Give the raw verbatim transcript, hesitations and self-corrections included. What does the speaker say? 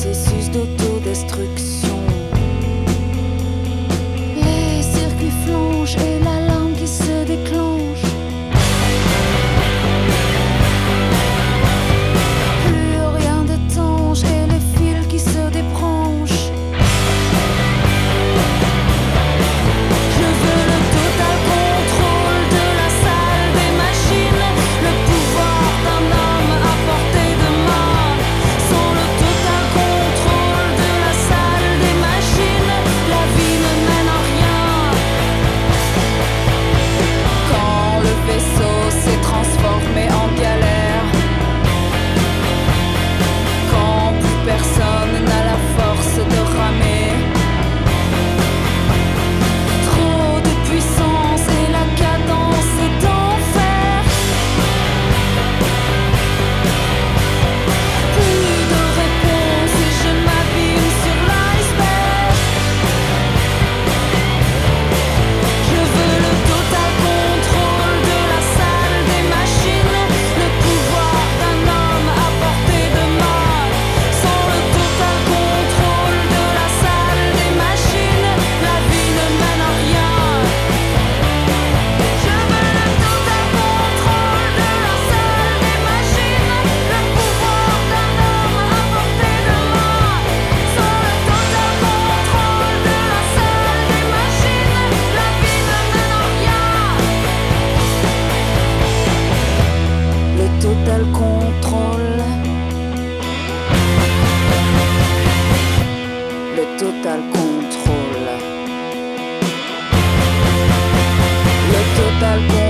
processus d'autodestruction. Les circuits flanchent et l'alarme qui se déclenche. Plus rien d'étanche et les fils qui se débranchent. Je veux le total contrôle de la salle des machines, le pouvoir d'un homme à portée de main. Sans le total contrôle de la salle des machines, la vie ne mène à rien. Quand le vaisseau s'est transformé en galère, quand plus personne n'a la force de ramer, trop de puissance et la cadence est d'enfer. Plus de réponse et je m'abîme sur l'iceberg. Je veux le total contrôle de la salle des machines, le pouvoir d'un homme à portée de main. Sans le total contrôle de la salle des machines, la vie ne mène à rien. Je veux le total contrôle de la salle des machines, le pouvoir d'un homme à portée de main. Sans le total contrôle de la salle des machines, la vie ne mène à rien. Le total contrôle. Le total contrôle. Le total contrôle.